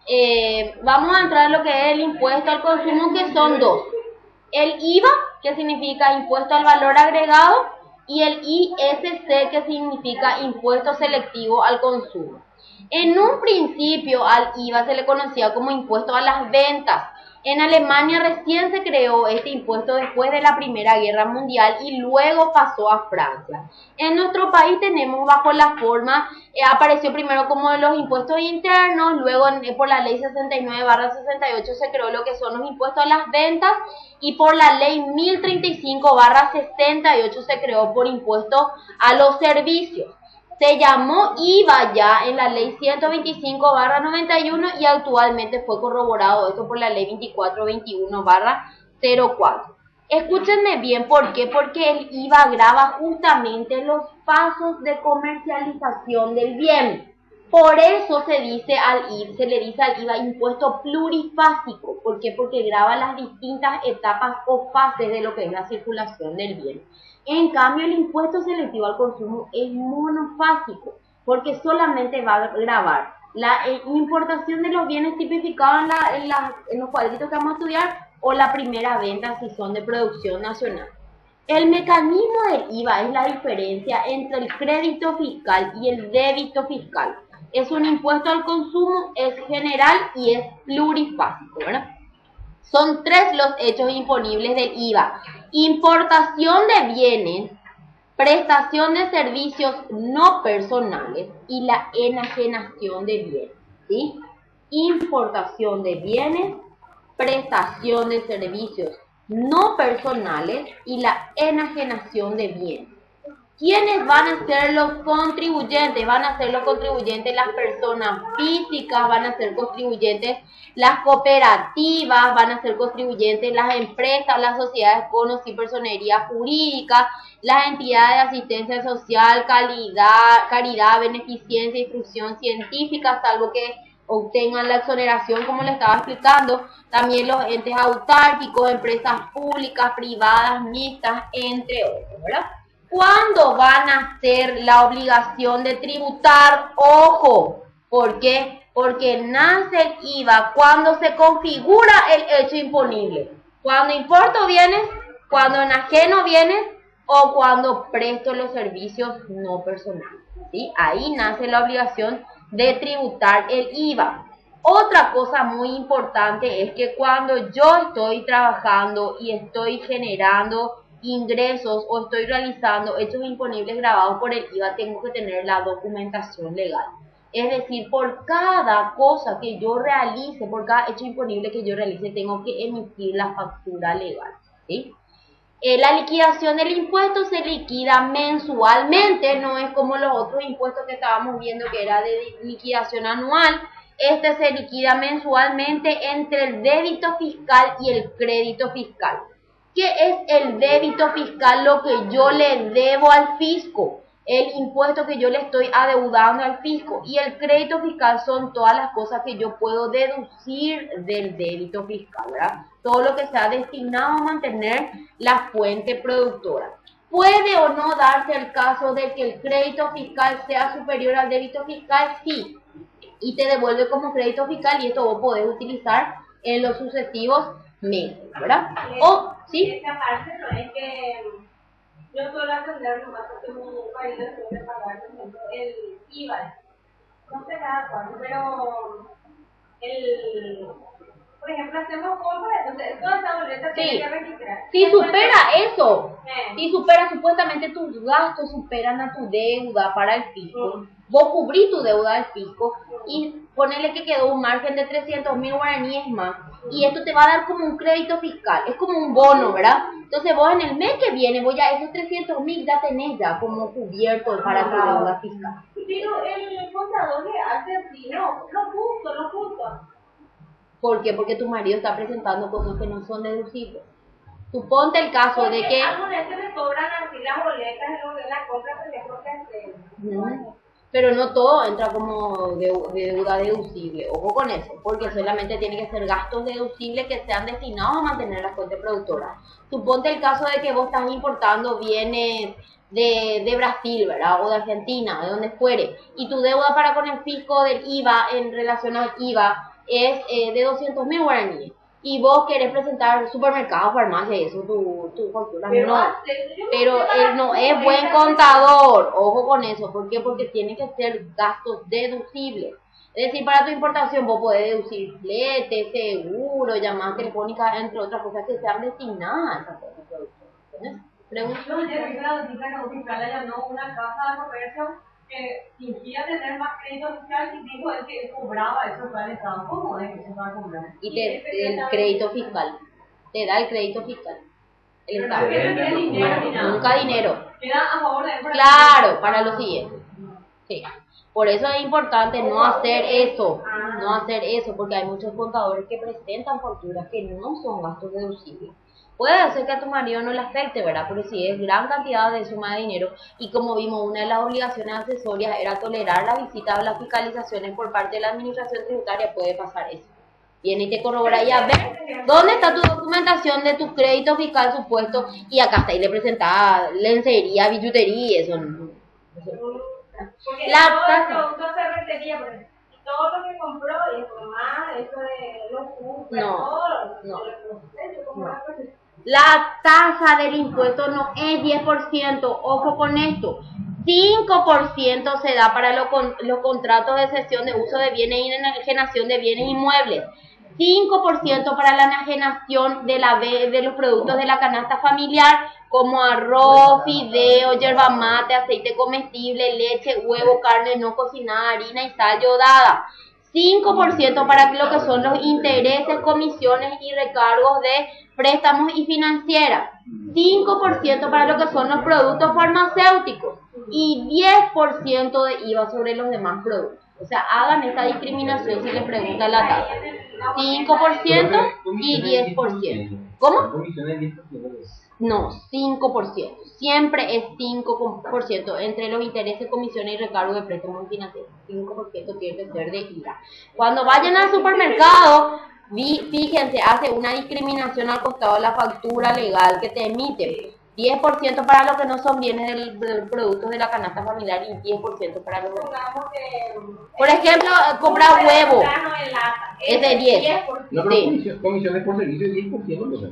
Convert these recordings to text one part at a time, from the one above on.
Vamos a entrar en lo que es el impuesto al consumo, que son dos. El IVA, que significa impuesto al valor agregado, y el ISC, que significa impuesto selectivo al consumo. En un principio al IVA se le conocía como impuesto a las ventas. En Alemania recién se creó este impuesto después de la Primera Guerra Mundial y luego pasó a Francia. En nuestro país tenemos bajo la forma, apareció primero como los impuestos internos, luego por la ley 69/68 se creó lo que son los impuestos a las ventas, y por la ley 1035/68 se creó por impuesto a los servicios. Se llamó IVA ya en la ley 125/91 y actualmente fue corroborado esto por la ley 2421/04. Escúchenme bien, ¿por qué? Porque el IVA grava justamente los pasos de comercialización del bien. Por eso se le dice al IVA impuesto plurifásico. ¿Por qué? Porque grava las distintas etapas o fases de lo que es la circulación del bien. En cambio, el impuesto selectivo al consumo es monofásico, porque solamente va a gravar la importación de los bienes tipificados en los cuadritos que vamos a estudiar, o la primera venta si son de producción nacional. El mecanismo del IVA es la diferencia entre el crédito fiscal y el débito fiscal. Es un impuesto al consumo, es general y es plurifásico, ¿verdad? Son tres los hechos imponibles del IVA: importación de bienes, prestación de servicios no personales y la enajenación de bienes, ¿sí? Importación de bienes, prestación de servicios no personales y la enajenación de bienes. ¿Quiénes van a ser los contribuyentes? Van a ser los contribuyentes las personas físicas, van a ser contribuyentes las cooperativas, van a ser contribuyentes las empresas, las sociedades con o sin personería jurídica, las entidades de asistencia social, caridad, beneficencia, instrucción científica, salvo que obtengan la exoneración, como les estaba explicando. También los entes autárquicos, empresas públicas, privadas, mixtas, entre otros, ¿verdad? ¿Cuándo van a hacer la obligación de tributar? Ojo, ¿por qué? Porque nace el IVA cuando se configura el hecho imponible. Cuando importo bienes, cuando enajeno bienes o cuando presto los servicios no personales, ¿sí? Ahí nace la obligación de tributar el IVA. Otra cosa muy importante es que cuando yo estoy trabajando y estoy generando ingresos o estoy realizando hechos imponibles gravados por el IVA, tengo que tener la documentación legal. Es decir, por cada cosa que yo realice, por cada hecho imponible que yo realice, tengo que emitir la factura legal, ¿sí? La liquidación del impuesto se liquida mensualmente, no es como los otros impuestos que estábamos viendo que era de liquidación anual. Este se liquida mensualmente entre el débito fiscal y el crédito fiscal. ¿Qué es el débito fiscal? Lo que yo le debo al fisco, el impuesto que yo le estoy adeudando al fisco. Y el crédito fiscal son todas las cosas que yo puedo deducir del débito fiscal, ¿verdad? Todo lo que sea destinado a mantener la fuente productora. ¿Puede o no darse el caso de que el crédito fiscal sea superior al débito fiscal? Sí, y te devuelve como crédito fiscal, y esto vos podés utilizar en los sucesivos meses, ¿verdad? ¿Sí? Esta parte no es que yo suelo atender nomás porque mi país suele pagar, por ejemplo, el IVA. No sé cada cuánto, pero por ejemplo, hacemos compras, entonces toda esta boleta tiene que registrar. Si supera eso, si supera, supuestamente tus gastos superan a tu deuda para el fisco, vos cubrís tu deuda al fisco y ponele que quedó un margen de 300.000 guaraníes más, y esto te va a dar como un crédito fiscal, es como un bono, ¿verdad? Entonces vos en el mes que viene, vos ya esos 300.000 ya tenés ya como cubierto para tu deuda fiscal. Pero el contador le hace así, no, lo justo. ¿Por qué? Porque tu marido está presentando cosas que no son deducibles. Suponte el caso porque de que... a veces le cobran así las boletas en lo de la compra, por ejemplo, que hace. Pero no todo entra como deuda deducible. Ojo con eso, porque solamente tiene que ser gastos deducibles que sean destinados a mantener la fuente productora. Suponte el caso de que vos estás importando bienes de Brasil, ¿verdad? O de Argentina, de donde fuere, y tu deuda para con el fisco del IVA en relación al IVA es de 200.000 guaraníes, y vos querés presentar supermercado, farmacia y eso, tu factura, no. Pero él no es buen contador, ojo con eso. ¿Por qué? Porque tiene que ser gastos deducibles. Es decir, para tu importación vos podés deducir flete, seguro, llamadas telefónicas, entre otras cosas que sean destinadas a esa producción. ¿Entendés? Pregunta. Yo ayer vi la noticia que fiscal allanó una casa de comercio que fingía tener más crédito fiscal y dijo él que él cobraba eso para el Estado. ¿Cómo es que se va a cobrar? Y el crédito fiscal. Te da el crédito fiscal. El Estado. Nunca dinero. Queda a favor de él. Claro, para lo siguiente. Sí. Por eso es importante no hacer eso, porque hay muchos contadores que presentan facturas que no son gastos deducibles. Puede ser que a tu marido no le afecte, ¿verdad? Pero si es gran cantidad de suma de dinero, y como vimos, una de las obligaciones accesorias era tolerar la visita o las fiscalizaciones por parte de la administración tributaria, puede pasar eso. Viene y te corrobora y a ver, ¿dónde está tu documentación de tu crédito fiscal supuesto? Y acá está, y le presentaba lencería, billutería, eso no. Porque todo el producto se retenía, por ejemplo. Todo lo que compró, y más eso de los cursos, no. La tasa del impuesto no es 10%, ojo con esto. 5% se da para los contratos de cesión de uso de bienes y enajenación de bienes inmuebles. 5% para la enajenación de los productos de la canasta familiar, como arroz, fideo, yerba mate, aceite comestible, leche, huevo, carne no cocinada, harina y sal yodada. 5% para lo que son los intereses, comisiones y recargos de préstamos y financieras. 5% para lo que son los productos farmacéuticos. Y 10% de IVA sobre los demás productos. O sea, hagan esta discriminación si les preguntan la tasa. 5% y 10%. ¿Cómo? No, 5%. Siempre es 5% entre los intereses, comisiones y recargos de préstamos financieros. 5% tiene que ser de IVA. Cuando vayan al supermercado, fíjense, hace una discriminación al costado de la factura legal que te emite. 10% para los que no son bienes del productos de la canasta familiar y 10% para los demás. Por ejemplo, comprar huevo. Es de 10. No, pero sí. Comisiones por servicio es 10%.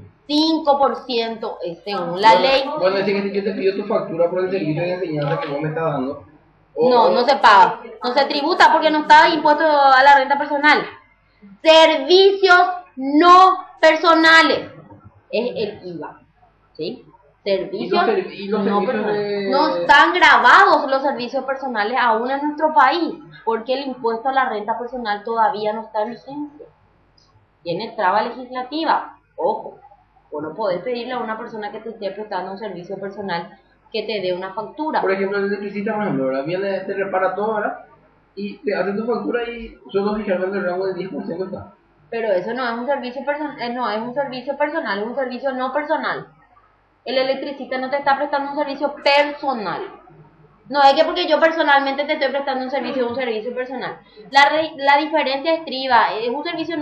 5% según la ley. Bueno, es decir, que yo te pido tu factura por el servicio de enseñanza que vos me estás dando. No se paga. No se tributa porque no está impuesto a la renta personal. Servicios no personales es el IVA. ¿Sí? Servicios no personales. No están grabados los servicios personales aún en nuestro país, porque el impuesto a la renta personal todavía no está en vigencia. Tiene traba legislativa. Ojo, vos no podés pedirle a una persona que te esté prestando un servicio personal que te dé una factura. Por ejemplo, el electricista, por ejemplo, ¿verdad? Viene, te repara todo, ¿verdad? Y te hace tu factura y solo fijarme el rango del 10% está. Pero eso no es un servicio personal, no es un servicio personal, es un servicio no personal. El electricista no te está prestando un servicio personal. No es que porque yo personalmente te estoy prestando un servicio personal. La diferencia estriba, es un servicio